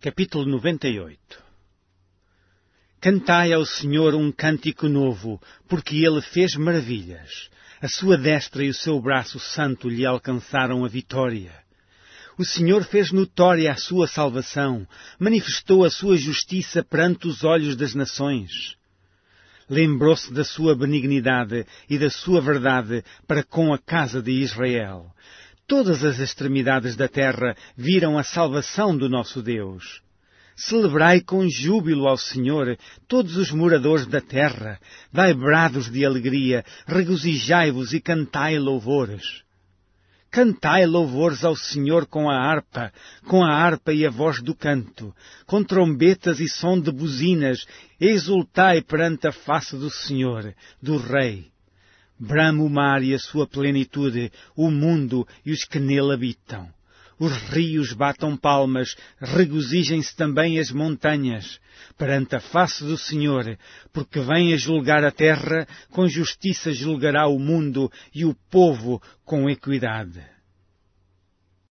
Capítulo 98. Cantai ao Senhor um cântico novo, porque Ele fez maravilhas. A sua destra e o seu braço santo lhe alcançaram a vitória. O Senhor fez notória a sua salvação, manifestou a sua justiça perante os olhos das nações. Lembrou-se da sua benignidade e da sua verdade para com a casa de Israel. Todas as extremidades da terra viram a salvação do nosso Deus. Celebrai com júbilo ao Senhor, todos os moradores da terra. Dai brados de alegria, regozijai-vos e cantai louvores. Cantai louvores ao Senhor com a harpa e a voz do canto, com trombetas e som de buzinas, exultai perante a face do Senhor, do Rei. Brame o mar e a sua plenitude, o mundo e os que nele habitam. Os rios batam palmas, regozijem-se também as montanhas, perante a face do Senhor, porque vem a julgar a terra, com justiça julgará o mundo e o povo com equidade.